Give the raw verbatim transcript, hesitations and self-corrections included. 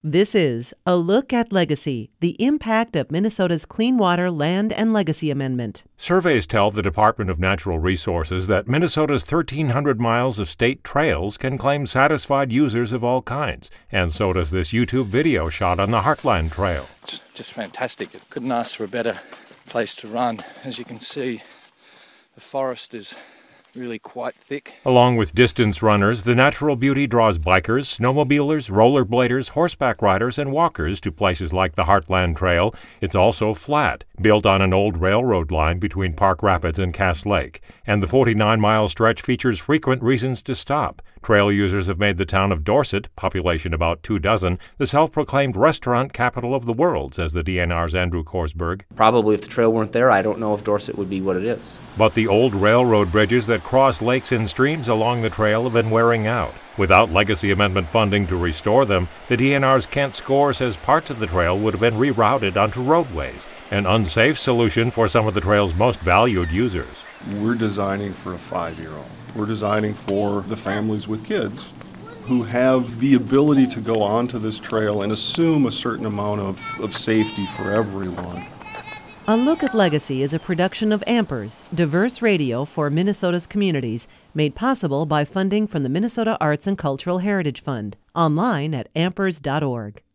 This is A Look at Legacy, the impact of Minnesota's Clean Water Land and Legacy Amendment. Surveys tell the Department of Natural Resources that Minnesota's thirteen hundred miles of state trails can claim satisfied users of all kinds, and so does this YouTube video shot on the Heartland Trail. It's just fantastic. Couldn't ask for a better place to run. As you can see, the forest is really quite thick. Along with distance runners, the natural beauty draws bikers, snowmobilers, rollerbladers, horseback riders, and walkers to places like the Heartland Trail. It's also flat, built on an old railroad line between Park Rapids and Cass Lake, and the forty-nine mile stretch features frequent reasons to stop. Trail users have made the town of Dorset, population about two dozen, the self-proclaimed restaurant capital of the world, says the D N R's Andrew Korsberg. Probably if the trail weren't there, I don't know if Dorset would be what it is. But the old railroad bridges that cross lakes and streams along the trail have been wearing out. Without Legacy Amendment funding to restore them, the D N R's Kent Score says parts of the trail would have been rerouted onto roadways, an unsafe solution for some of the trail's most valued users. We're designing for a five-year-old. We're designing for the families with kids who have the ability to go onto this trail and assume a certain amount of, of safety for everyone. A Look at Legacy is a production of Ampers, diverse radio for Minnesota's communities, made possible by funding from the Minnesota Arts and Cultural Heritage Fund. Online at ampers dot org.